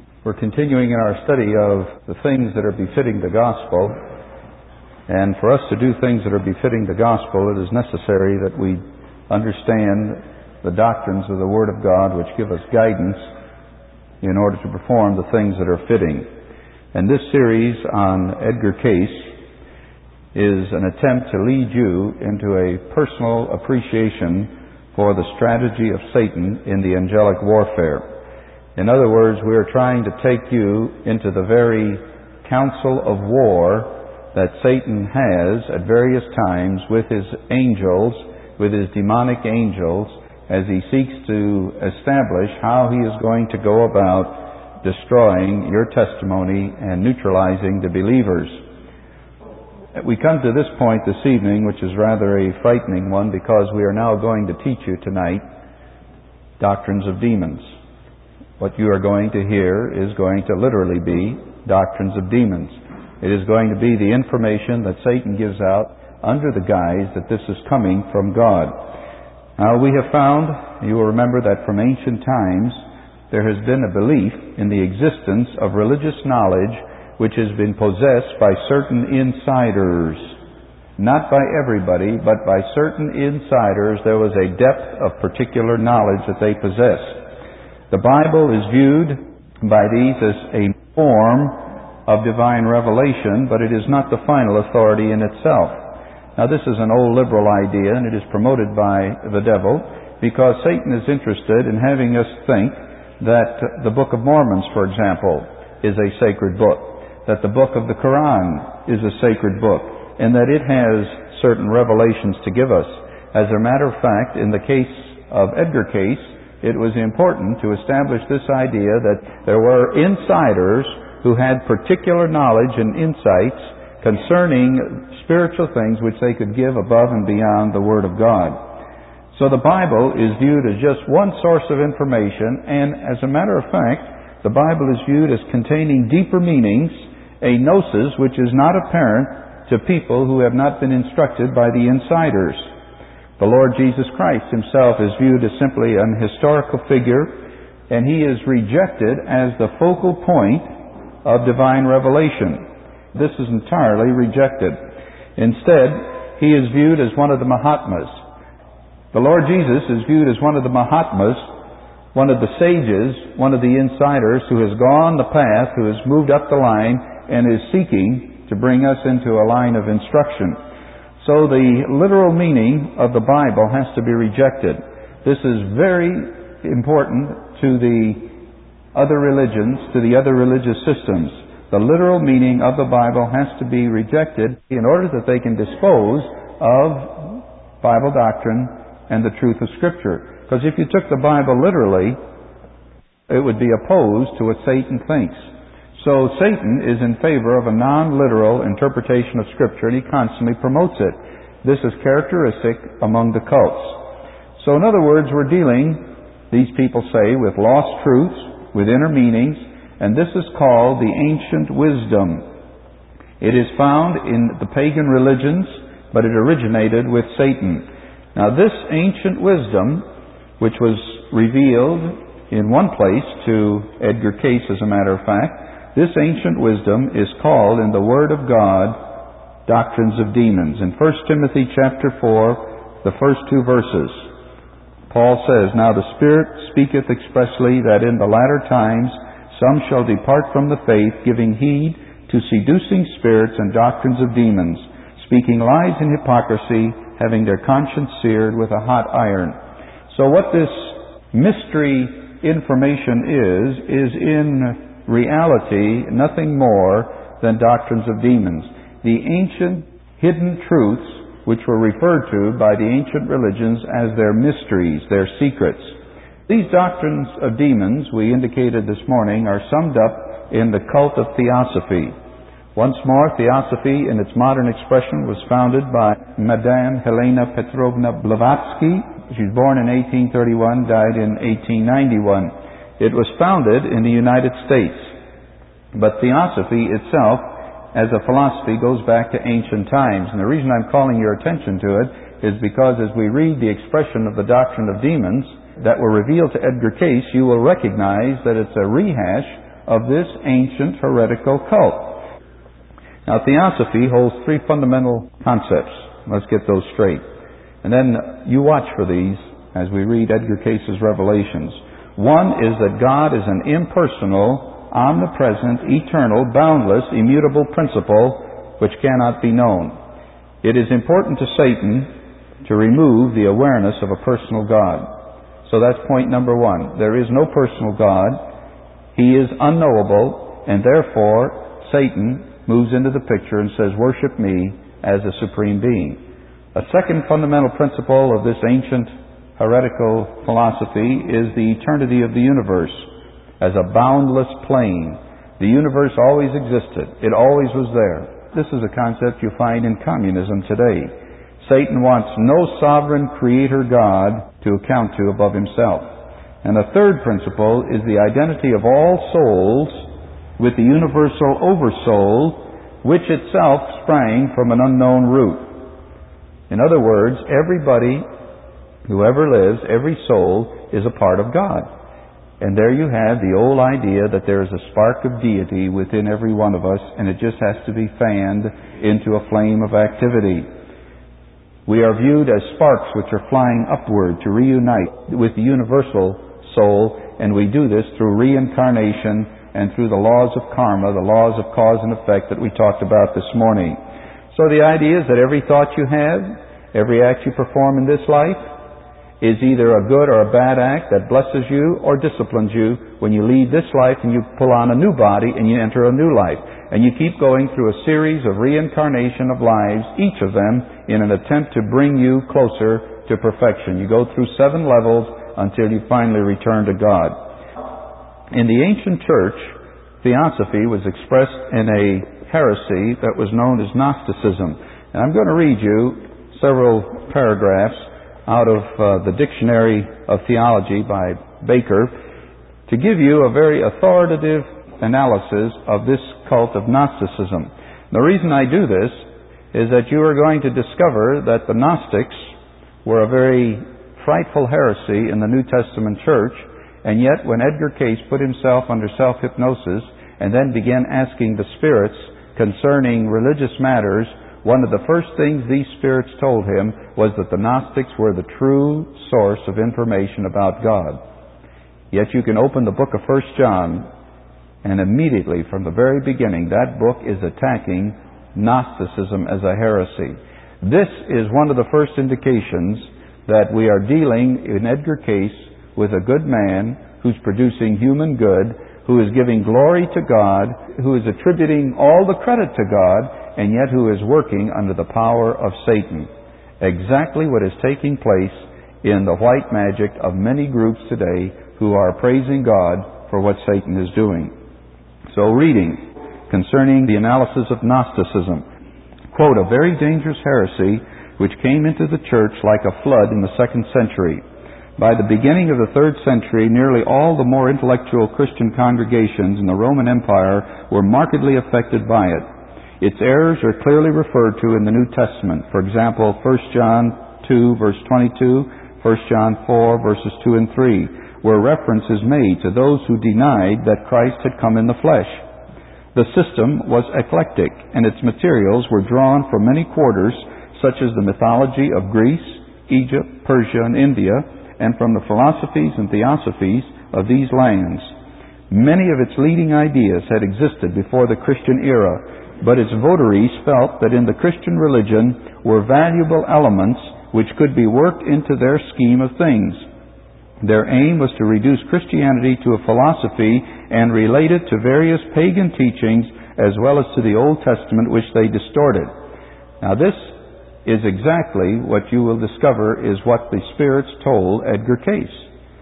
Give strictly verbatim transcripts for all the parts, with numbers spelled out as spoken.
We're continuing in our study of the things that are befitting the gospel. And for us to do things that are befitting the gospel, it is necessary that we understand the doctrines of the Word of God, which give us guidance in order to perform the things that are fitting. And this series on Edgar Cayce is an attempt to lead you into a personal appreciation for the strategy of Satan in the angelic warfare. In other words, we are trying to take you into the very council of war that Satan has at various times with his angels, with his demonic angels, as he seeks to establish how he is going to go about destroying your testimony and neutralizing the believers. We come to this point this evening, which is rather a frightening one, because we are now going to teach you tonight doctrines of demons. What you are going to hear is going to literally be doctrines of demons. It is going to be the information that Satan gives out under the guise that this is coming from God. Now, we have found, you will remember that from ancient times, there has been a belief in the existence of religious knowledge which has been possessed by certain insiders. Not by everybody, but by certain insiders, there was a depth of particular knowledge that they possessed. The Bible is viewed by these as a form of divine revelation, but it is not the final authority in itself. Now, this is an old liberal idea, and it is promoted by the devil, because Satan is interested in having us think that the Book of Mormon, for example, is a sacred book, that the book of the Quran is a sacred book, and that it has certain revelations to give us. As a matter of fact, in the case of Edgar Cayce, it was important to establish this idea that there were insiders who had particular knowledge and insights concerning spiritual things which they could give above and beyond the Word of God. So the Bible is viewed as just one source of information, and as a matter of fact, the Bible is viewed as containing deeper meanings, a gnosis which is not apparent to people who have not been instructed by the insiders. The Lord Jesus Christ himself is viewed as simply an historical figure, and he is rejected as the focal point of divine revelation. This is entirely rejected. Instead, he is viewed as one of the Mahatmas. The Lord Jesus is viewed as one of the Mahatmas, one of the sages, one of the insiders who has gone the path, who has moved up the line, and is seeking to bring us into a line of instruction. So the literal meaning of the Bible has to be rejected. This is very important to the other religions, to the other religious systems. The literal meaning of the Bible has to be rejected in order that they can dispose of Bible doctrine and the truth of Scripture. Because if you took the Bible literally, it would be opposed to what Satan thinks. So Satan is in favor of a non-literal interpretation of Scripture, and he constantly promotes it. This is characteristic among the cults. So in other words, we're dealing, these people say, with lost truths, with inner meanings, and this is called the ancient wisdom. It is found in the pagan religions, but it originated with Satan. Now this ancient wisdom, which was revealed in one place to Edgar Cayce, as a matter of fact, this ancient wisdom is called in the Word of God doctrines of demons. In First Timothy chapter four, the first two verses, Paul says, "Now the Spirit speaketh expressly that in the latter times some shall depart from the faith, giving heed to seducing spirits and doctrines of demons, speaking lies in hypocrisy, having their conscience seared with a hot iron." So what this mystery information is, is in reality nothing more than doctrines of demons. The ancient hidden truths which were referred to by the ancient religions as their mysteries, their secrets. These doctrines of demons, we indicated this morning, are summed up in the cult of Theosophy. Once more, Theosophy in its modern expression was founded by Madame Helena Petrovna Blavatsky. She was born in eighteen thirty-one, died in eighteen ninety-one. It was founded in the United States. But Theosophy itself, as a philosophy, goes back to ancient times. And the reason I'm calling your attention to it is because as we read the expression of the doctrine of demons that were revealed to Edgar Cayce, you will recognize that it's a rehash of this ancient heretical cult. Now, Theosophy holds three fundamental concepts. Let's get those straight. And then you watch for these as we read Edgar Case's Revelations. One is that God is an impersonal, omnipresent, eternal, boundless, immutable principle which cannot be known. It is important to Satan to remove the awareness of a personal God. So that's point number one. There is no personal God. He is unknowable, and therefore Satan moves into the picture and says, worship me as a supreme being. A second fundamental principle of this ancient heretical philosophy is the eternity of the universe as a boundless plane. The universe always existed. It always was there. This is a concept you find in communism today. Satan wants no sovereign creator God to account to above himself. And the third principle is the identity of all souls with the universal oversoul, which itself sprang from an unknown root. In other words, everybody, whoever lives, every soul is a part of God. And there you have the old idea that there is a spark of deity within every one of us, and it just has to be fanned into a flame of activity. We are viewed as sparks which are flying upward to reunite with the universal soul, and we do this through reincarnation and through the laws of karma, the laws of cause and effect that we talked about this morning. So the idea is that every thought you have, every act you perform in this life, is either a good or a bad act that blesses you or disciplines you when you leave this life and you pull on a new body and you enter a new life. And you keep going through a series of reincarnation of lives, each of them in an attempt to bring you closer to perfection. You go through seven levels until you finally return to God. In the ancient church, Theosophy was expressed in a heresy that was known as Gnosticism. And I'm going to read you several paragraphs out of uh, the Dictionary of Theology by Baker to give you a very authoritative analysis of this cult of Gnosticism. The reason I do this is that you are going to discover that the Gnostics were a very frightful heresy in the New Testament church, and yet when Edgar Case put himself under self-hypnosis and then began asking the spirits concerning religious matters, one of the first things these spirits told him was that the Gnostics were the true source of information about God. Yet you can open the book of First John, and immediately from the very beginning, that book is attacking Gnosticism as a heresy. This is one of the first indications that we are dealing in Edgar Case with a good man who's producing human good, who is giving glory to God, who is attributing all the credit to God, and yet who is working under the power of Satan. Exactly what is taking place in the white magic of many groups today who are praising God for what Satan is doing. So reading concerning the analysis of Gnosticism. Quote, a very dangerous heresy which came into the church like a flood in the second century. By the beginning of the third century, nearly all the more intellectual Christian congregations in the Roman Empire were markedly affected by it. Its errors are clearly referred to in the New Testament. For example, First John two, verse twenty-two, First John four, verses two and three, where reference is made to those who denied that Christ had come in the flesh. The system was eclectic, and its materials were drawn from many quarters, such as the mythology of Greece, Egypt, Persia, and India, and from the philosophies and theosophies of these lands. Many of its leading ideas had existed before the Christian era, but its votaries felt that in the Christian religion were valuable elements which could be worked into their scheme of things. Their aim was to reduce Christianity to a philosophy and relate it to various pagan teachings as well as to the Old Testament, which they distorted. Now this is exactly what you will discover is what the spirits told Edgar Case.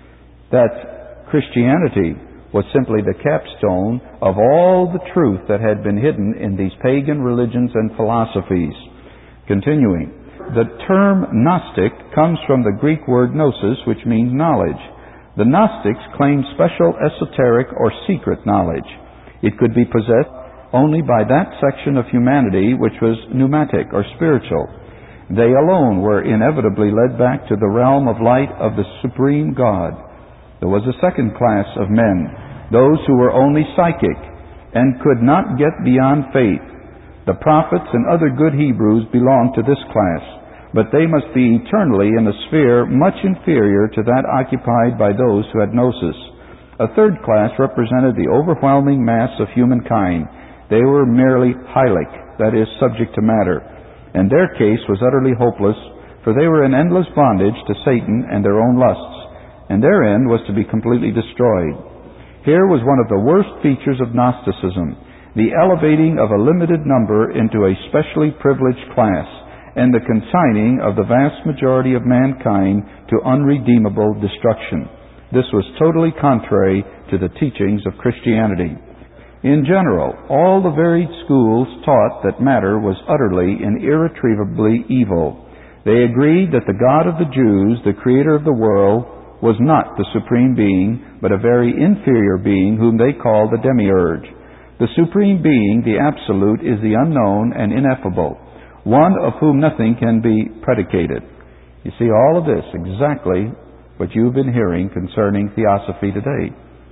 That Christianity was simply the capstone of all the truth that had been hidden in these pagan religions and philosophies. Continuing, the term Gnostic comes from the Greek word gnosis, which means knowledge. The Gnostics claimed special esoteric or secret knowledge. It could be possessed only by that section of humanity which was pneumatic or spiritual. They alone were inevitably led back to the realm of light of the supreme God. There was a second class of men. those who were only psychic and could not get beyond faith. The prophets and other good Hebrews belonged to this class, but they must be eternally in a sphere much inferior to that occupied by those who had gnosis. A third class represented the overwhelming mass of humankind. They were merely hylic, that is, subject to matter, and their case was utterly hopeless, for they were in endless bondage to Satan and their own lusts, and their end was to be completely destroyed. Here was one of the worst features of Gnosticism, the elevating of a limited number into a specially privileged class, and the consigning of the vast majority of mankind to unredeemable destruction. This was totally contrary to the teachings of Christianity. In general, all the varied schools taught that matter was utterly and irretrievably evil. They agreed that the God of the Jews, the creator of the world, was not the supreme being, but a very inferior being whom they called the demiurge. The supreme being, the absolute, is the unknown and ineffable, one of whom nothing can be predicated. You see, all of this, exactly what you've been hearing concerning theosophy today.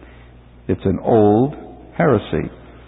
It's an old heresy.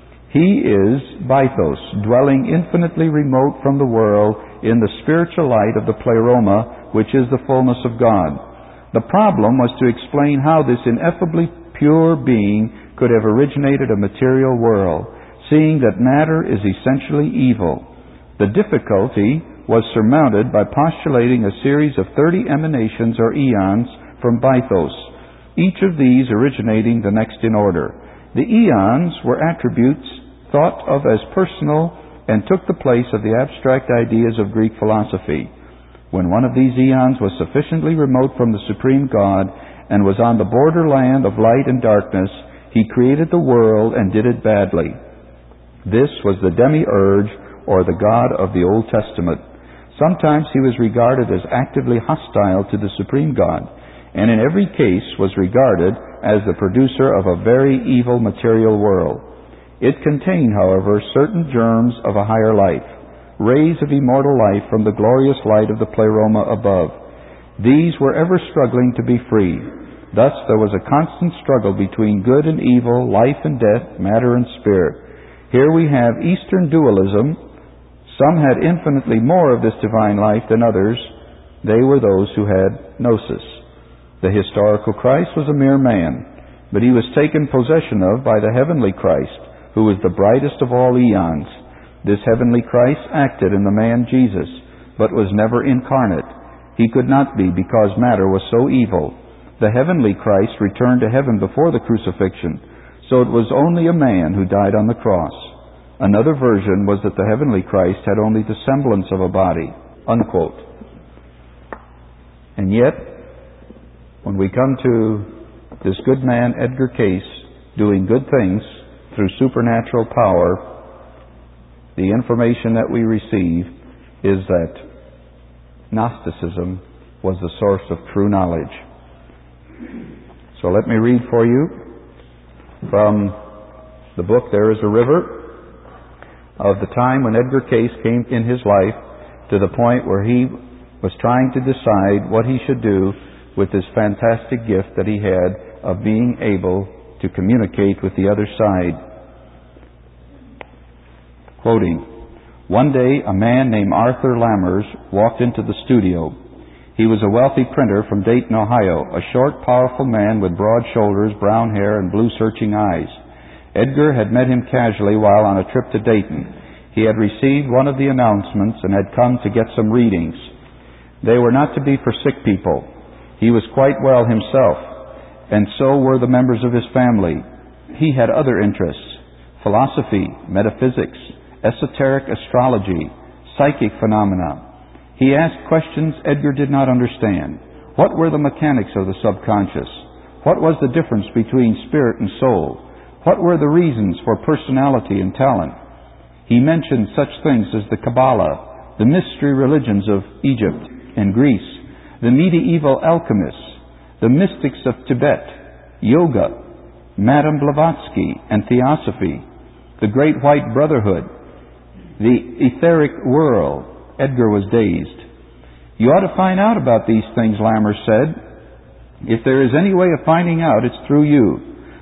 He is Bythos, dwelling infinitely remote from the world in the spiritual light of the pleroma, which is the fullness of God. The problem was to explain how this ineffably pure being could have originated a material world, seeing that matter is essentially evil. The difficulty was surmounted by postulating a series of thirty emanations or eons from Bythos, each of these originating the next in order. The eons were attributes thought of as personal and took the place of the abstract ideas of Greek philosophy. When one of these eons was sufficiently remote from the supreme God and was on the borderland of light and darkness, he created the world and did it badly. This was the demiurge, or the God of the Old Testament. Sometimes he was regarded as actively hostile to the supreme God, and in every case was regarded as the producer of a very evil material world. It contained, however, certain germs of a higher life, rays of immortal life from the glorious light of the pleroma above. These were ever struggling to be free. Thus there was a constant struggle between good and evil, life and death, matter and spirit. Here we have Eastern dualism. Some had infinitely more of this divine life than others. They were those who had gnosis. The historical Christ was a mere man, but he was taken possession of by the heavenly Christ, who was the brightest of all eons. This heavenly Christ acted in the man Jesus, but was never incarnate. He could not be, because matter was so evil. The heavenly Christ returned to heaven before the crucifixion, so it was only a man who died on the cross. Another version was that the heavenly Christ had only the semblance of a body, unquote. And yet, when we come to this good man, Edgar Cayce, doing good things through supernatural power, the information that we receive is that Gnosticism was the source of true knowledge. So let me read for you from the book, There is a River, of the time when Edgar Cayce came in his life to the point where he was trying to decide what he should do with this fantastic gift that he had of being able to communicate with the other side. Quoting, "One day a man named Arthur Lammers walked into the studio. He was a wealthy printer from Dayton, Ohio, a short, powerful man with broad shoulders, brown hair, and blue searching eyes. Edgar had met him casually while on a trip to Dayton. He had received one of the announcements and had come to get some readings. They were not to be for sick people. He was quite well himself, and so were the members of his family. He had other interests: philosophy, metaphysics, esoteric astrology, psychic phenomena. He asked questions Edgar did not understand. What were the mechanics of the subconscious? What was the difference between spirit and soul? What were the reasons for personality and talent? He mentioned such things as the Kabbalah, the mystery religions of Egypt and Greece, the medieval alchemists, the mystics of Tibet, yoga, Madame Blavatsky and theosophy, the Great White Brotherhood, the etheric world." Edgar was dazed. "You ought to find out about these things," Lammers said. "If there is any way of finding out, it's through you.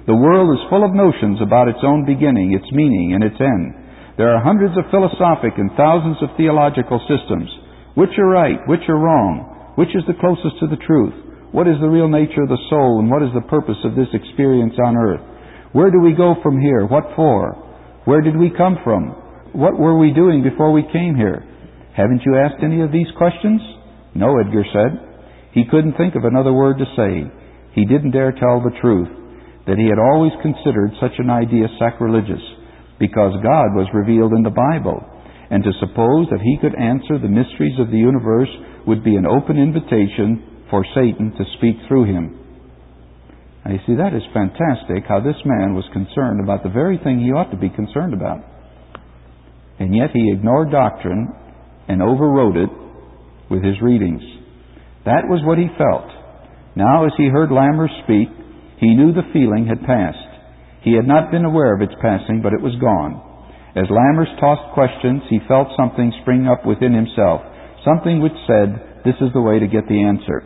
The world is full of notions about its own beginning, its meaning, and its end. There are hundreds of philosophic and thousands of theological systems. Which are right? Which are wrong? Which is the closest to the truth? What is the real nature of the soul, and what is the purpose of this experience on earth? Where do we go from here? What for? Where did we come from? What were we doing before we came here? Haven't you asked any of these questions? No, Edgar said. He couldn't think of another word to say. He didn't dare tell the truth, that he had always considered such an idea sacrilegious, because God was revealed in the Bible, and to suppose that he could answer the mysteries of the universe would be an open invitation for Satan to speak through him. Now you see, that is fantastic, how this man was concerned about the very thing he ought to be concerned about. And yet he ignored doctrine and overrode it with his readings. That was what he felt. Now as he heard Lammers speak, he knew the feeling had passed. He had not been aware of its passing, but it was gone. As Lammers tossed questions, he felt something spring up within himself, something which said, this is the way to get the answer.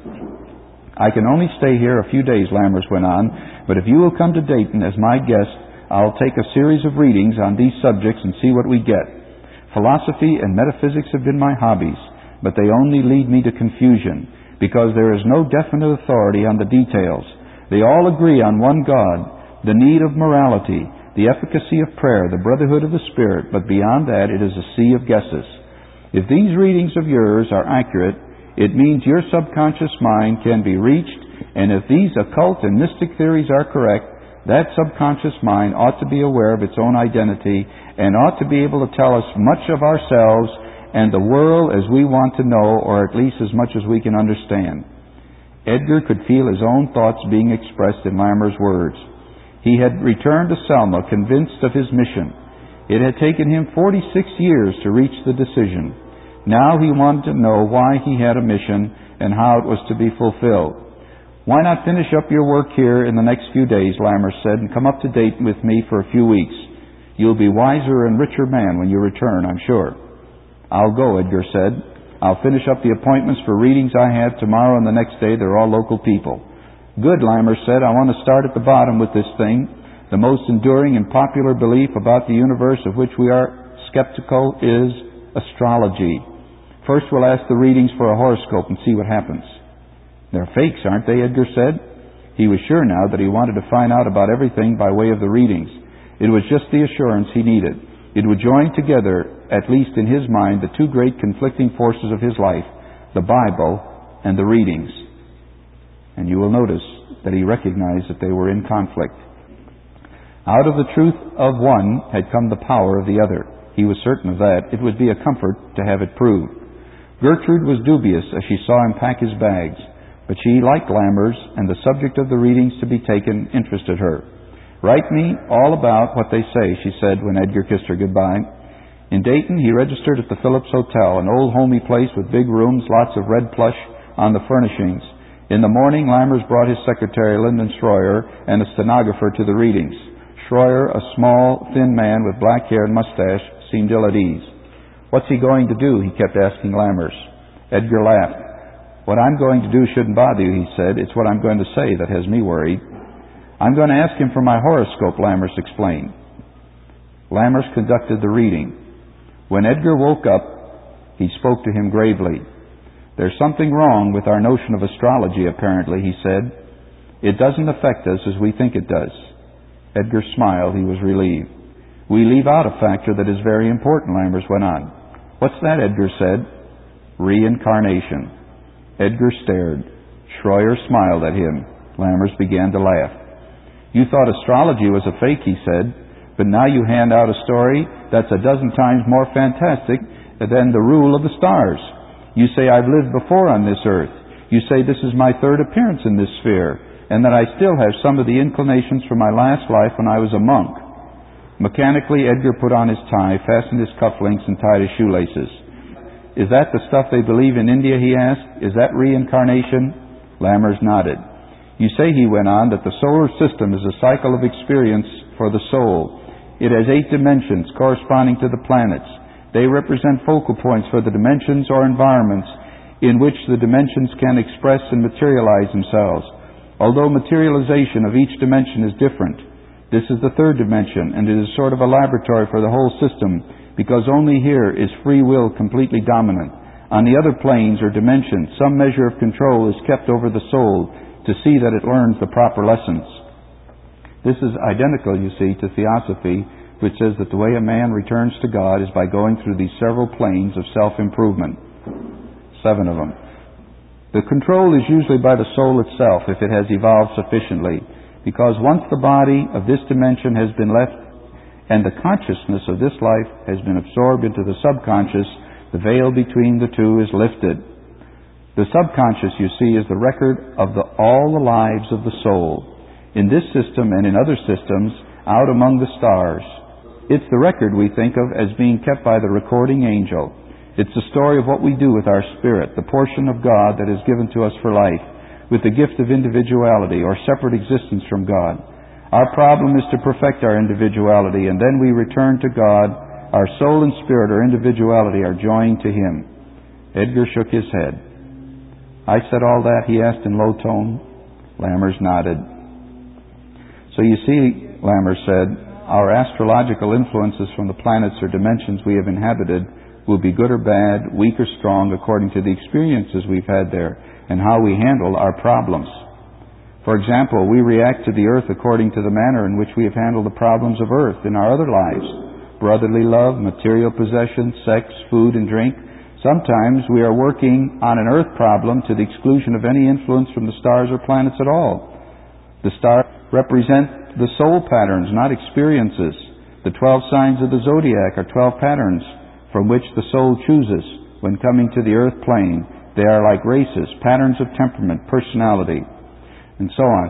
I can only stay here a few days, Lammers went on, but if you will come to Dayton as my guest, I'll take a series of readings on these subjects and see what we get. Philosophy and metaphysics have been my hobbies, but they only lead me to confusion, because there is no definite authority on the details. They all agree on one God, the need of morality, the efficacy of prayer, the brotherhood of the Spirit, but beyond that it is a sea of guesses. If these readings of yours are accurate, it means your subconscious mind can be reached, and if these occult and mystic theories are correct, that subconscious mind ought to be aware of its own identity and ought to be able to tell us much of ourselves and the world as we want to know, or at least as much as we can understand. Edgar could feel his own thoughts being expressed in Lammers' words. He had returned to Selma convinced of his mission. It had taken him forty-six years to reach the decision. Now he wanted to know why he had a mission and how it was to be fulfilled. Why not finish up your work here in the next few days, Lammers said, and come up to Dayton with me for a few weeks. You'll be wiser and richer man when you return, I'm sure. I'll go, Edgar said. I'll finish up the appointments for readings I have tomorrow and the next day. They're all local people. Good, Lammers said. I want to start at the bottom with this thing. The most enduring and popular belief about the universe of which we are skeptical is astrology. First we'll ask the readings for a horoscope and see what happens. They're fakes, aren't they, Edgar said. He was sure now that he wanted to find out about everything by way of the readings. It was just the assurance he needed. It would join together, at least in his mind, the two great conflicting forces of his life, the Bible and the readings. And you will notice that he recognized that they were in conflict. Out of the truth of one had come the power of the other. He was certain of that. It would be a comfort to have it proved. Gertrude was dubious as she saw him pack his bags, but she liked Lammers, and the subject of the readings to be taken interested her. Write me all about what they say, she said when Edgar kissed her goodbye. In Dayton, he registered at the Phillips Hotel, an old homey place with big rooms, lots of red plush on the furnishings. In the morning, Lammers brought his secretary, Lyndon Schroyer, and a stenographer to the readings. Schroyer, a small, thin man with black hair and mustache, seemed ill at ease. What's he going to do? He kept asking Lammers. Edgar laughed. What I'm going to do shouldn't bother you, he said. It's what I'm going to say that has me worried. I'm going to ask him for my horoscope, Lammers explained. Lammers conducted the reading. When Edgar woke up, he spoke to him gravely. There's something wrong with our notion of astrology, apparently, he said. It doesn't affect us as we think it does. Edgar smiled. He was relieved. We leave out a factor that is very important, Lammers went on. What's that? Edgar said. Reincarnation. Edgar stared. Schroyer smiled at him. Lammers began to laugh. You thought astrology was a fake, he said, but now you hand out a story that's a dozen times more fantastic than the rule of the stars. You say I've lived before on this earth. You say this is my third appearance in this sphere, and that I still have some of the inclinations from my last life when I was a monk. Mechanically, Edgar put on his tie, fastened his cufflinks, and tied his shoelaces. Is that the stuff they believe in India, he asked? Is that reincarnation? Lammers nodded. You say, he went on, that the solar system is a cycle of experience for the soul. It has eight dimensions corresponding to the planets. They represent focal points for the dimensions or environments in which the dimensions can express and materialize themselves. Although materialization of each dimension is different, this is the third dimension, and it is sort of a laboratory for the whole system, because only here is free will completely dominant. On the other planes or dimensions, some measure of control is kept over the soul to see that it learns the proper lessons. This is identical, you see, to theosophy, which says that the way a man returns to God is by going through these several planes of self-improvement. Seven of them. The control is usually by the soul itself, if it has evolved sufficiently, because once the body of this dimension has been left and the consciousness of this life has been absorbed into the subconscious, the veil between the two is lifted. The subconscious, you see, is the record of the, all the lives of the soul, in this system and in other systems, out among the stars. It's the record we think of as being kept by the recording angel. It's the story of what we do with our spirit, the portion of God that is given to us for life, with the gift of individuality or separate existence from God. Our problem is to perfect our individuality, and then we return to God. Our soul and spirit or individuality are joined to Him. Edgar shook his head. I said all that, he asked in low tone. Lammers nodded. So you see, Lammers said, our astrological influences from the planets or dimensions we have inhabited will be good or bad, weak or strong, according to the experiences we've had there and how we handle our problems. For example, we react to the earth according to the manner in which we have handled the problems of earth in our other lives. Brotherly love, material possessions, sex, food, and drink. Sometimes we are working on an earth problem to the exclusion of any influence from the stars or planets at all. The stars represent the soul patterns, not experiences. The twelve signs of the zodiac are twelve patterns from which the soul chooses when coming to the earth plane. They are like races, patterns of temperament, personality, and so on.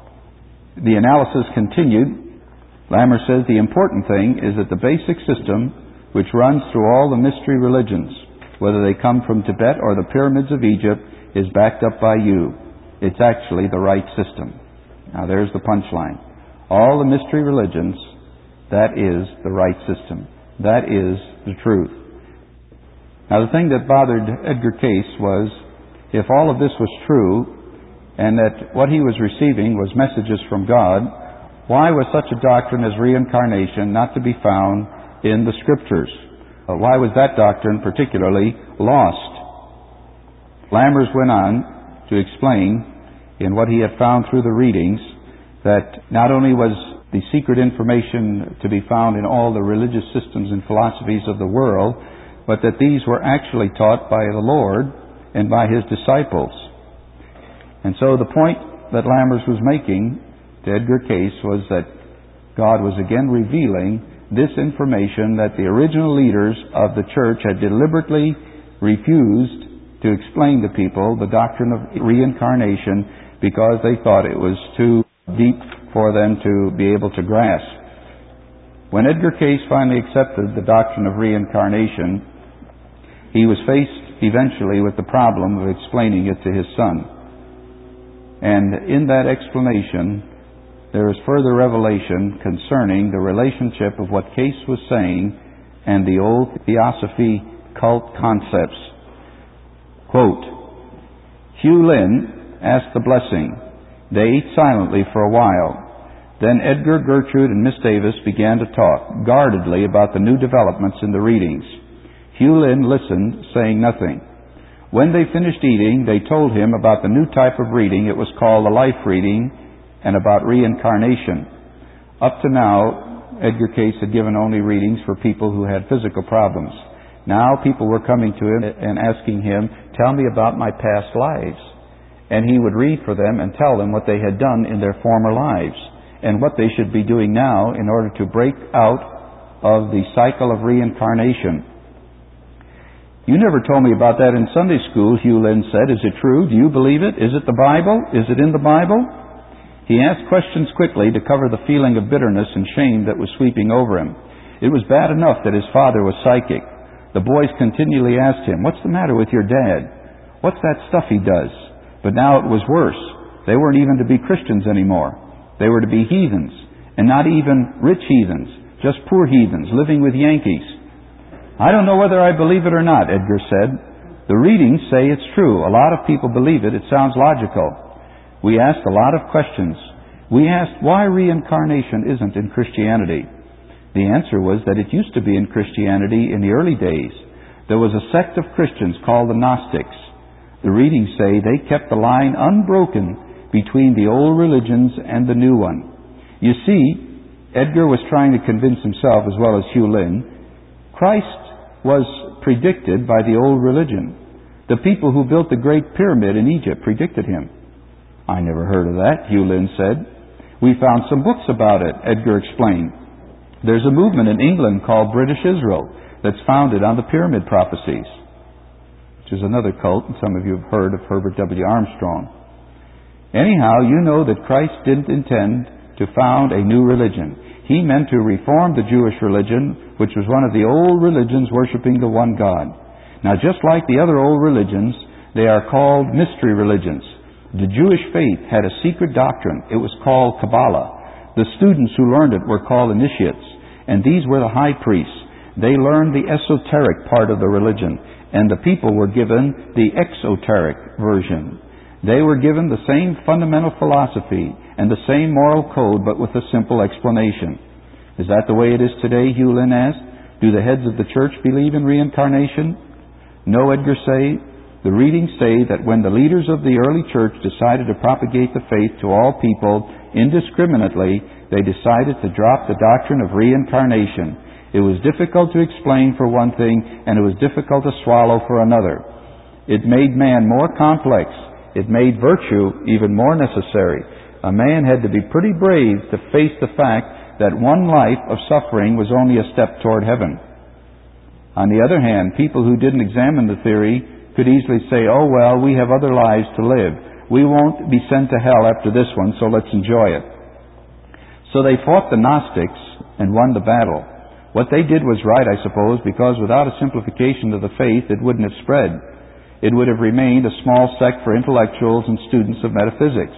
The analysis continued. Lammer says the important thing is that the basic system which runs through all the mystery religions, whether they come from Tibet or the pyramids of Egypt, is backed up by you. It's actually the right system. Now there's the punchline. All the mystery religions, that is the right system. That is the truth. Now the thing that bothered Edgar Cayce was, if all of this was true, and that what he was receiving was messages from God, why was such a doctrine as reincarnation not to be found in the Scriptures? Why was that doctrine particularly lost? Lammers went on to explain, in what he had found through the readings, that not only was the secret information to be found in all the religious systems and philosophies of the world, but that these were actually taught by the Lord and by His disciples. And so the point that Lammers was making to Edgar Cayce was that God was again revealing this information that the original leaders of the church had deliberately refused to explain to people, the doctrine of reincarnation, because they thought it was too deep for them to be able to grasp. When Edgar Cayce finally accepted the doctrine of reincarnation, he was faced eventually with the problem of explaining it to his son. And in that explanation, there is further revelation concerning the relationship of what Cayce was saying and the old theosophy cult concepts. Quote, Hugh Lynn asked the blessing. They ate silently for a while. Then Edgar, Gertrude, and Miss Davis began to talk guardedly about the new developments in the readings. Hugh Lynn listened, saying nothing. When they finished eating, they told him about the new type of reading. It was called the life reading, and about reincarnation. Up to now, Edgar Cayce had given only readings for people who had physical problems. Now people were coming to him and asking him, tell me about my past lives. And he would read for them and tell them what they had done in their former lives and what they should be doing now in order to break out of the cycle of reincarnation. You never told me about that in Sunday school, Hugh Lynn said. Is it true? Do you believe it? Is it the Bible? Is it in the Bible? He asked questions quickly to cover the feeling of bitterness and shame that was sweeping over him. It was bad enough that his father was psychic. The boys continually asked him, what's the matter with your dad? What's that stuff he does? But now it was worse. They weren't even to be Christians anymore. They were to be heathens, and not even rich heathens, just poor heathens living with Yankees. I don't know whether I believe it or not, Edgar said. The readings say it's true. A lot of people believe it. It sounds logical. We asked a lot of questions. We asked why reincarnation isn't in Christianity. The answer was that it used to be in Christianity in the early days. There was a sect of Christians called the Gnostics. The readings say they kept the line unbroken between the old religions and the new one. You see, Edgar was trying to convince himself, as well as Hugh Lynn, Christ was predicted by the old religion. The people who built the Great Pyramid in Egypt predicted him. I never heard of that, Hugh Lynn said. We found some books about it, Edgar explained. There's a movement in England called British Israel that's founded on the Pyramid Prophecies, which is another cult, and some of you have heard of Herbert W. Armstrong. Anyhow, you know that Christ didn't intend to found a new religion. He meant to reform the Jewish religion, which was one of the old religions worshiping the one God. Now, just like the other old religions, they are called mystery religions. The Jewish faith had a secret doctrine. It was called Kabbalah. The students who learned it were called initiates, and these were the high priests. They learned the esoteric part of the religion, and the people were given the exoteric version. They were given the same fundamental philosophy and the same moral code, but with a simple explanation. Is that the way it is today, Hugh Lynn asked? Do the heads of the church believe in reincarnation? No, Edgar say. The readings say that when the leaders of the early church decided to propagate the faith to all people indiscriminately, they decided to drop the doctrine of reincarnation. It was difficult to explain for one thing, and it was difficult to swallow for another. It made man more complex. It made virtue even more necessary. A man had to be pretty brave to face the fact that one life of suffering was only a step toward heaven. On the other hand, people who didn't examine the theory could easily say, oh well, we have other lives to live. We won't be sent to hell after this one, so let's enjoy it. So they fought the Gnostics and won the battle. What they did was right, I suppose, because without a simplification of the faith, it wouldn't have spread. It would have remained a small sect for intellectuals and students of metaphysics.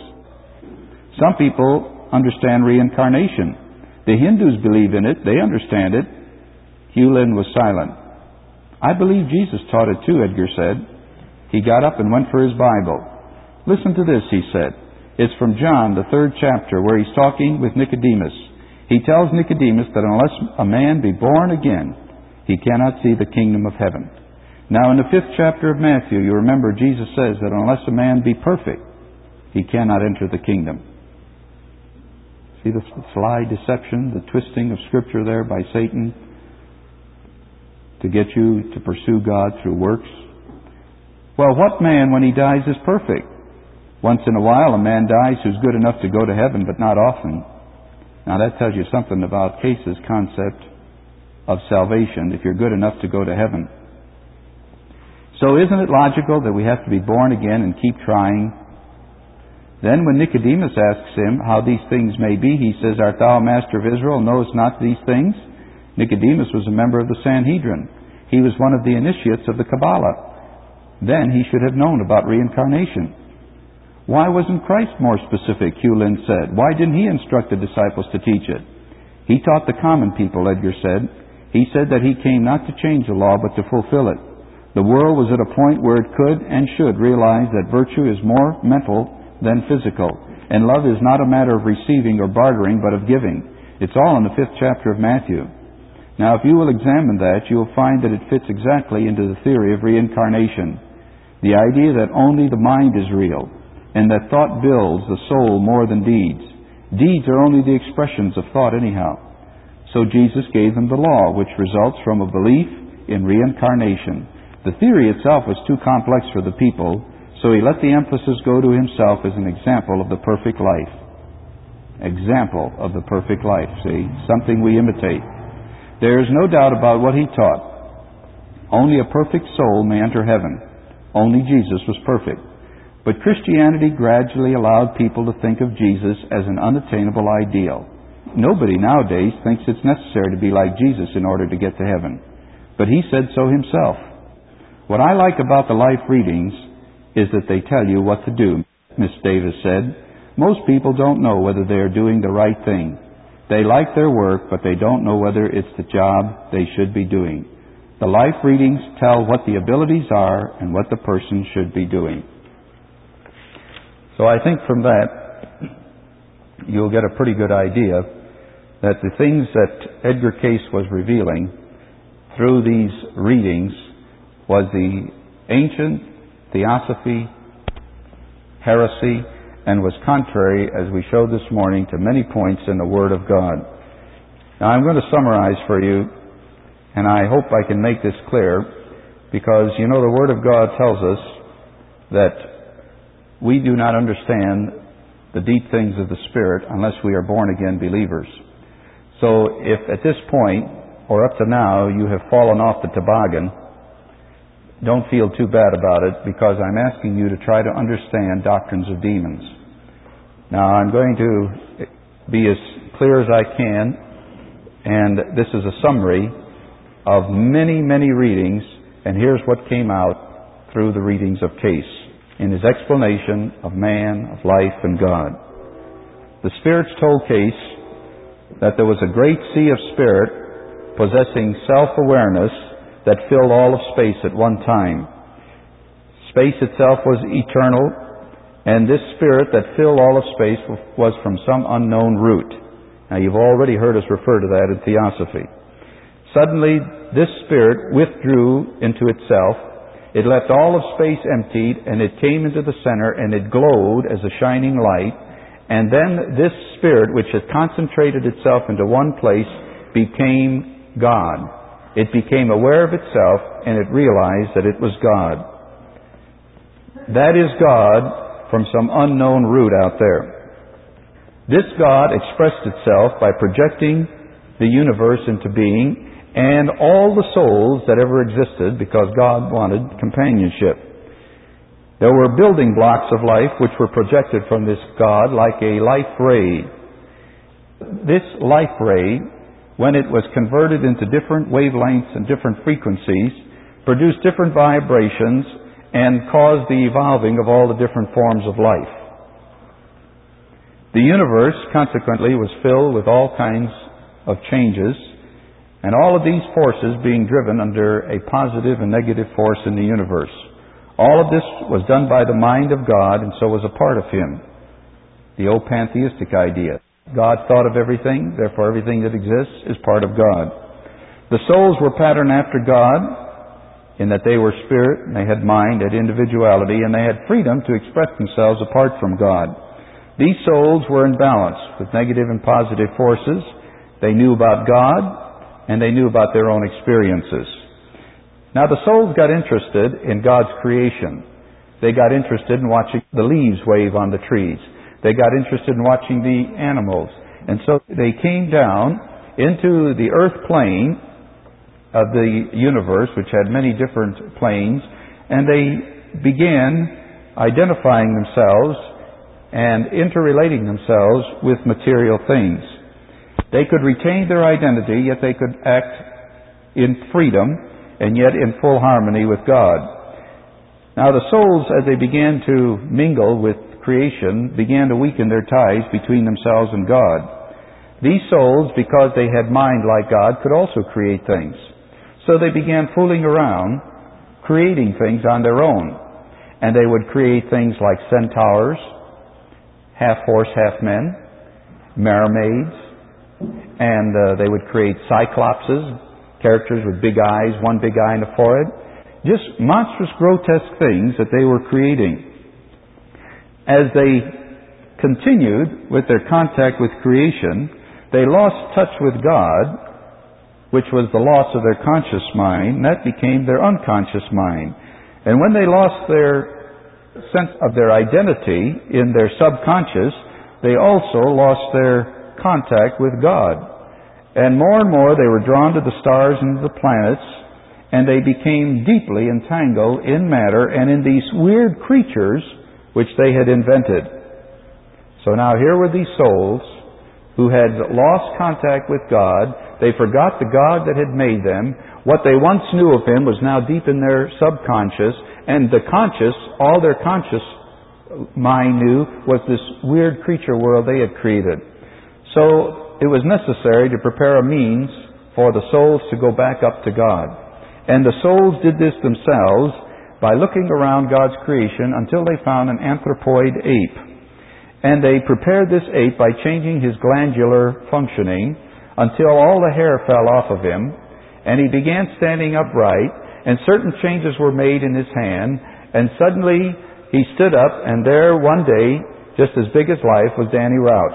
Some people understand reincarnation. The Hindus believe in it. They understand it. Hugh Lynn was silent. I believe Jesus taught it too, Edgar said. He got up and went for his Bible. Listen to this, he said. It's from John, the third chapter, where he's talking with Nicodemus. He tells Nicodemus that unless a man be born again, he cannot see the kingdom of heaven. Now, in the fifth chapter of Matthew, you remember Jesus says that unless a man be perfect, he cannot enter the kingdom. See the sly deception, the twisting of Scripture there by Satan to get you to pursue God through works? Well, what man, when he dies, is perfect? Once in a while, a man dies who's good enough to go to heaven, but not often. Now, that tells you something about Case's concept of salvation, if you're good enough to go to heaven. So isn't it logical that we have to be born again and keep trying? Then when Nicodemus asks him how these things may be, he says, Art thou a master of Israel, knowest not these things? Nicodemus was a member of the Sanhedrin. He was one of the initiates of the Kabbalah. Then he should have known about reincarnation. Why wasn't Christ more specific, Hugh Lynn said? Why didn't he instruct the disciples to teach it? He taught the common people, Edgar said. He said that he came not to change the law, but to fulfill it. The world was at a point where it could and should realize that virtue is more mental than physical, and love is not a matter of receiving or bartering, but of giving. It's all in the fifth chapter of Matthew. Now, if you will examine that, you will find that it fits exactly into the theory of reincarnation. The idea that only the mind is real, and that thought builds the soul more than deeds. Deeds are only the expressions of thought anyhow. So Jesus gave them the law, which results from a belief in reincarnation. The theory itself was too complex for the people, so he let the emphasis go to himself as an example of the perfect life. Example of the perfect life, see? Something we imitate. There is no doubt about what he taught. Only a perfect soul may enter heaven. Only Jesus was perfect. But Christianity gradually allowed people to think of Jesus as an unattainable ideal. Nobody nowadays thinks it's necessary to be like Jesus in order to get to heaven. But he said so himself. What I like about the life readings is that they tell you what to do. Miss Davis said, most people don't know whether they are doing the right thing. They like their work, but they don't know whether it's the job they should be doing. The life readings tell what the abilities are and what the person should be doing. So I think from that, you'll get a pretty good idea that the things that Edgar Cayce was revealing through these readings was the ancient theosophy, heresy, and was contrary, as we showed this morning, to many points in the Word of God. Now I'm going to summarize for you, and I hope I can make this clear, because you know the Word of God tells us that we do not understand the deep things of the Spirit unless we are born-again believers. So if at this point, or up to now, you have fallen off the toboggan, don't feel too bad about it, because I'm asking you to try to understand doctrines of demons. Now, I'm going to be as clear as I can, and this is a summary of many, many readings, and here's what came out through the readings of Cayce in his explanation of man, of life, and God. The spirits told Cayce that there was a great sea of spirit possessing self-awareness that filled all of space at one time. Space itself was eternal, and this spirit that filled all of space was from some unknown root. Now, you've already heard us refer to that in theosophy. Suddenly, this spirit withdrew into itself. It left all of space emptied, and it came into the center, and it glowed as a shining light. And then this spirit, which had concentrated itself into one place, became God. It became aware of itself, and it realized that it was God. That is God from some unknown root out there. This God expressed itself by projecting the universe into being and all the souls that ever existed, because God wanted companionship. There were building blocks of life which were projected from this God like a life ray. This life ray, when it was converted into different wavelengths and different frequencies, produced different vibrations and caused the evolving of all the different forms of life. The universe, consequently, was filled with all kinds of changes, and all of these forces being driven under a positive and negative force in the universe. All of this was done by the mind of God, and so was a part of Him. The old pantheistic idea. God thought of everything, therefore everything that exists is part of God. The souls were patterned after God in that they were spirit, and they had mind, had individuality, and they had freedom to express themselves apart from God. These souls were in balance with negative and positive forces. They knew about God, and they knew about their own experiences. Now the souls got interested in God's creation. They got interested in watching the leaves wave on the trees. They got interested in watching the animals. And so they came down into the earth plane of the universe, which had many different planes, and they began identifying themselves and interrelating themselves with material things. They could retain their identity, yet they could act in freedom and yet in full harmony with God. Now the souls, as they began to mingle with creation, began to weaken their ties between themselves and God. These souls, because they had mind like God, could also create things. So they began fooling around, creating things on their own. And they would create things like centaurs, half horse, half men, mermaids, and uh, they would create cyclopses, characters with big eyes, one big eye in the forehead. Just monstrous, grotesque things that they were creating. As they continued with their contact with creation, they lost touch with God, which was the loss of their conscious mind, and that became their unconscious mind. And when they lost their sense of their identity in their subconscious, they also lost their contact with God. And more and more they were drawn to the stars and the planets, and they became deeply entangled in matter and in these weird creatures which they had invented. So now here were these souls who had lost contact with God. They forgot the God that had made them. What they once knew of Him was now deep in their subconscious, and the conscious, all their conscious mind knew was this weird creature world they had created. So it was necessary to prepare a means for the souls to go back up to God. And the souls did this themselves by looking around God's creation until they found an anthropoid ape. And they prepared this ape by changing his glandular functioning until all the hair fell off of him, and he began standing upright, and certain changes were made in his hand, and suddenly he stood up, and there one day, just as big as life, was Danny Rouch.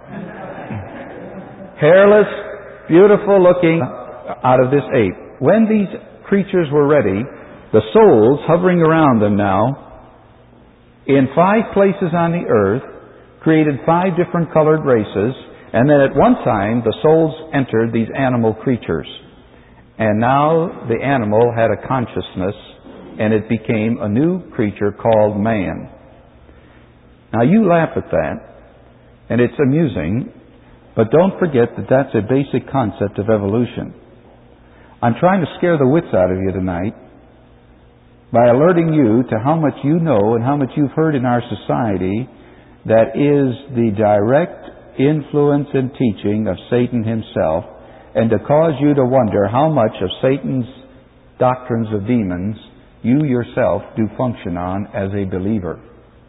Hairless, beautiful looking out of this ape. When these creatures were ready, the souls hovering around them now, in five places on the earth, created five different colored races, and then at one time the souls entered these animal creatures. And now the animal had a consciousness, and it became a new creature called man. Now you laugh at that, and it's amusing, but don't forget that that's a basic concept of evolution. I'm trying to scare the wits out of you tonight by alerting you to how much you know and how much you've heard in our society that is the direct influence and teaching of Satan himself, and to cause you to wonder how much of Satan's doctrines of demons you yourself do function on as a believer.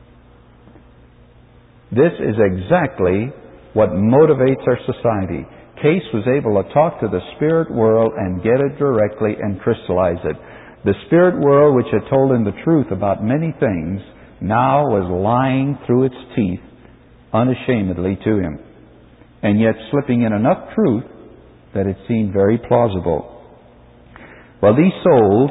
This is exactly what motivates our society. Case was able to talk to the spirit world and get it directly and crystallize it. The spirit world, which had told him the truth about many things, now was lying through its teeth unashamedly to him, and yet slipping in enough truth that it seemed very plausible. Well, these souls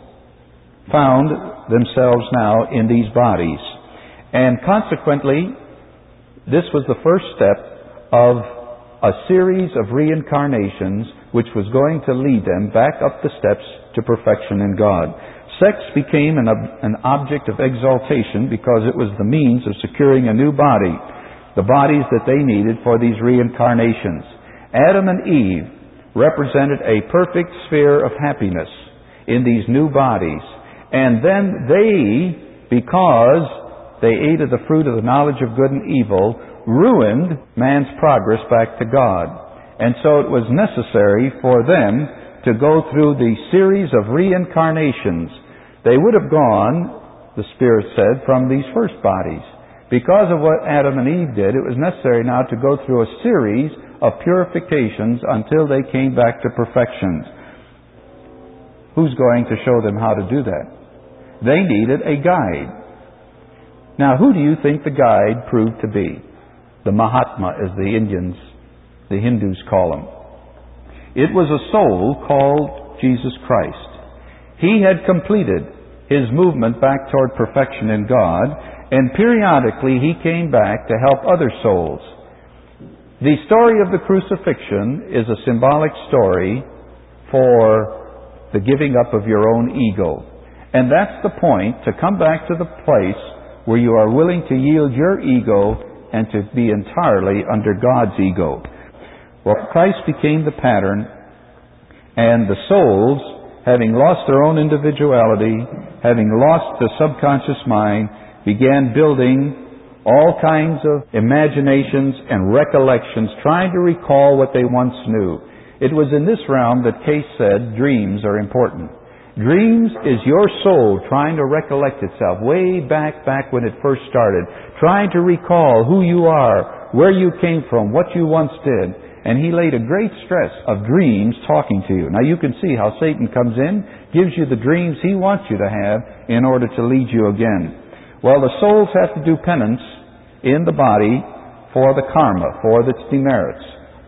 found themselves now in these bodies, and consequently, this was the first step of a series of reincarnations which was going to lead them back up the steps to perfection in God. Sex became an, ob- an object of exaltation because it was the means of securing a new body, the bodies that they needed for these reincarnations. Adam and Eve represented a perfect sphere of happiness in these new bodies. And then they, because they ate of the fruit of the knowledge of good and evil, ruined man's progress back to God. And so it was necessary for them to go through the series of reincarnations. They would have gone, the Spirit said, from these first bodies. Because of what Adam and Eve did, it was necessary now to go through a series of purifications until they came back to perfection. Who's going to show them how to do that? They needed a guide. Now, who do you think the guide proved to be? The Mahatma, as the Indians, the Hindus call him. It was a soul called Jesus Christ. He had completed his movement back toward perfection in God, and periodically he came back to help other souls. The story of the crucifixion is a symbolic story for the giving up of your own ego. And that's the point, to come back to the place where you are willing to yield your ego and to be entirely under God's ego. Well, Christ became the pattern, and the souls, having lost their own individuality, having lost the subconscious mind, began building all kinds of imaginations and recollections, trying to recall what they once knew. It was in this realm that Case said dreams are important. Dreams is your soul trying to recollect itself way back, back when it first started, trying to recall who you are, where you came from, what you once did. And he laid a great stress of dreams talking to you. Now you can see how Satan comes in, gives you the dreams he wants you to have in order to lead you again. Well, the souls have to do penance in the body for the karma, for its demerits,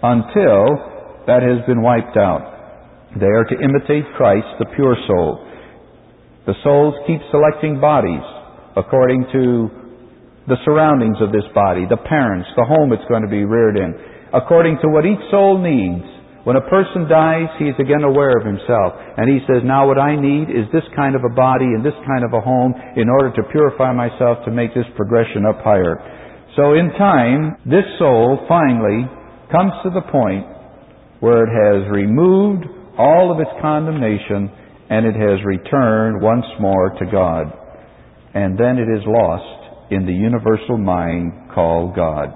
until that has been wiped out. They are to imitate Christ, the pure soul. The souls keep selecting bodies according to the surroundings of this body, the parents, the home it's going to be reared in, according to what each soul needs. When a person dies, he is again aware of himself. And he says, now what I need is this kind of a body and this kind of a home in order to purify myself to make this progression up higher. So in time, this soul finally comes to the point where it has removed all of its condemnation and it has returned once more to God. And then it is lost in the universal mind called God.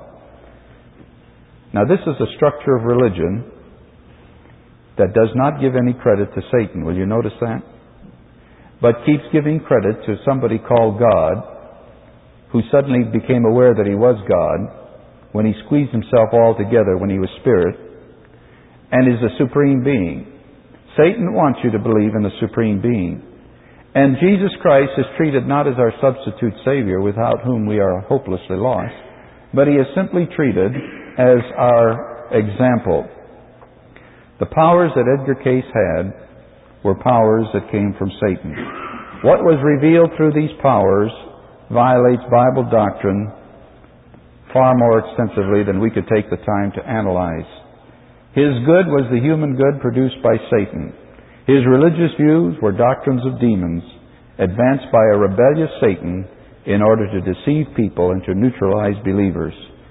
Now this is a structure of religion that does not give any credit to Satan. Will you notice that? But keeps giving credit to somebody called God, who suddenly became aware that he was God when he squeezed himself all together when he was spirit, and is a supreme being. Satan wants you to believe in the supreme being. And Jesus Christ is treated not as our substitute Savior, without whom we are hopelessly lost, but he is simply treated as our example. The powers that Edgar Cayce had were powers that came from Satan. What was revealed through these powers violates Bible doctrine far more extensively than we could take the time to analyze. His good was the human good produced by Satan. His religious views were doctrines of demons, advanced by a rebellious Satan in order to deceive people and to neutralize believers.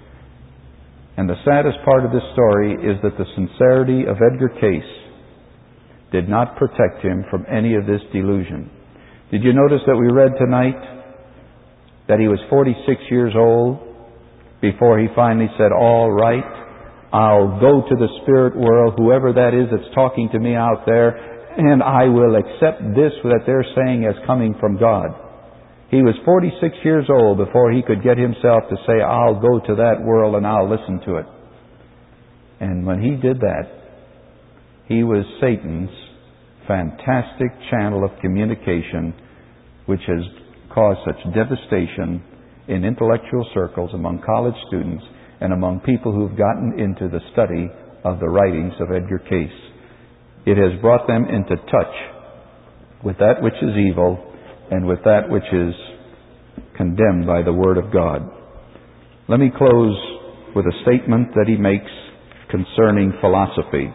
And the saddest part of this story is that the sincerity of Edgar Cayce did not protect him from any of this delusion. Did you notice that we read tonight that he was forty-six years old before he finally said, all right, I'll go to the spirit world, whoever that is that's talking to me out there, and I will accept this that they're saying as coming from God. He was forty-six years old before he could get himself to say, I'll go to that world and I'll listen to it. And when he did that, he was Satan's fantastic channel of communication, which has caused such devastation in intellectual circles among college students and among people who've gotten into the study of the writings of Edgar Cayce. It has brought them into touch with that which is evil and with that which is condemned by the Word of God. Let me close with a statement that he makes concerning philosophy.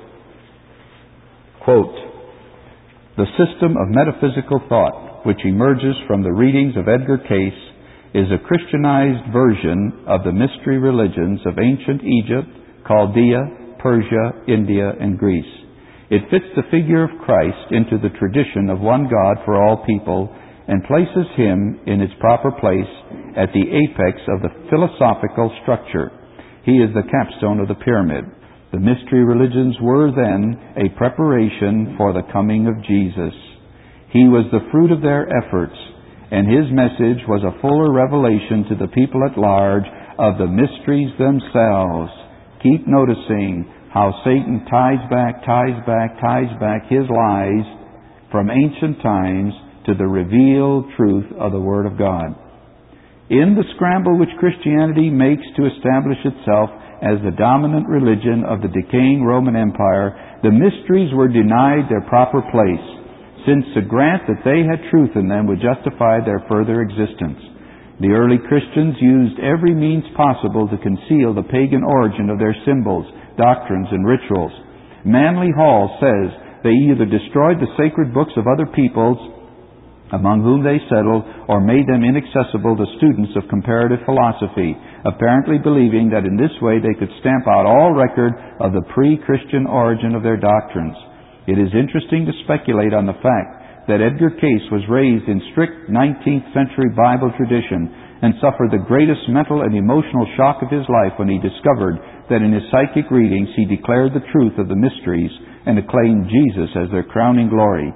Quote, the system of metaphysical thought which emerges from the readings of Edgar Cayce is a Christianized version of the mystery religions of ancient Egypt, Chaldea, Persia, India, and Greece. It fits the figure of Christ into the tradition of one God for all people and places him in its proper place at the apex of the philosophical structure. He is the capstone of the pyramid. The mystery religions were then a preparation for the coming of Jesus. He was the fruit of their efforts, and his message was a fuller revelation to the people at large of the mysteries themselves. Keep noticing how Satan ties back, ties back, ties back his lies from ancient times to the revealed truth of the Word of God. In the scramble which Christianity makes to establish itself as the dominant religion of the decaying Roman Empire, the mysteries were denied their proper place, since to grant that they had truth in them would justify their further existence. The early Christians used every means possible to conceal the pagan origin of their symbols, doctrines, and rituals. Manly Hall says they either destroyed the sacred books of other peoples among whom they settled, or made them inaccessible to students of comparative philosophy, apparently believing that in this way they could stamp out all record of the pre-Christian origin of their doctrines. It is interesting to speculate on the fact that Edgar Cayce was raised in strict nineteenth century Bible tradition and suffered the greatest mental and emotional shock of his life when he discovered that in his psychic readings he declared the truth of the mysteries and acclaimed Jesus as their crowning glory.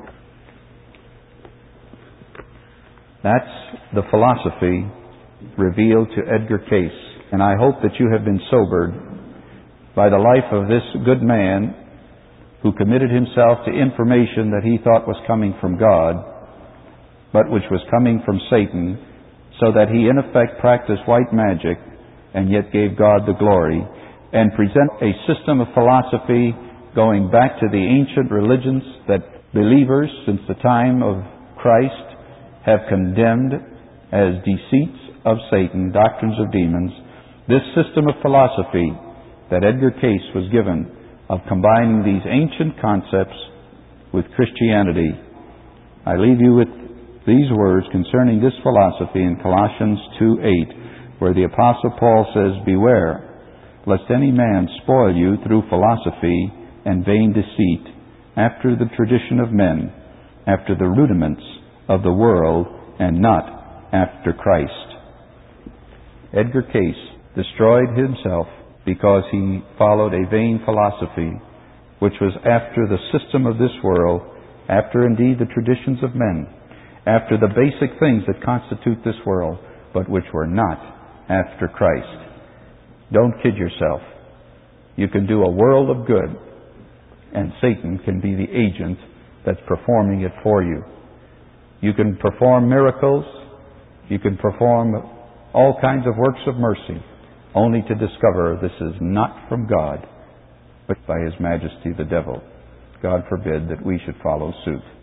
That's the philosophy revealed to Edgar Cayce. And I hope that you have been sobered by the life of this good man who committed himself to information that he thought was coming from God, but which was coming from Satan, so that he in effect practiced white magic and yet gave God the glory, and present a system of philosophy going back to the ancient religions that believers since the time of Christ have condemned as deceits of Satan, doctrines of demons. This system of philosophy that Edgar Cayce was given of combining these ancient concepts with Christianity. I leave you with these words concerning this philosophy in Colossians two eight, where the Apostle Paul says, beware, lest any man spoil you through philosophy and vain deceit, after the tradition of men, after the rudiments of the world, and not after Christ. Edgar Cayce destroyed himself because he followed a vain philosophy, which was after the system of this world, after indeed the traditions of men, after the basic things that constitute this world. but which were not after Christ. Don't kid yourself. You can do a world of good, and Satan can be the agent that's performing it for you. You can perform miracles. You can perform all kinds of works of mercy, only to discover this is not from God, but by His Majesty the devil. God forbid that we should follow suit.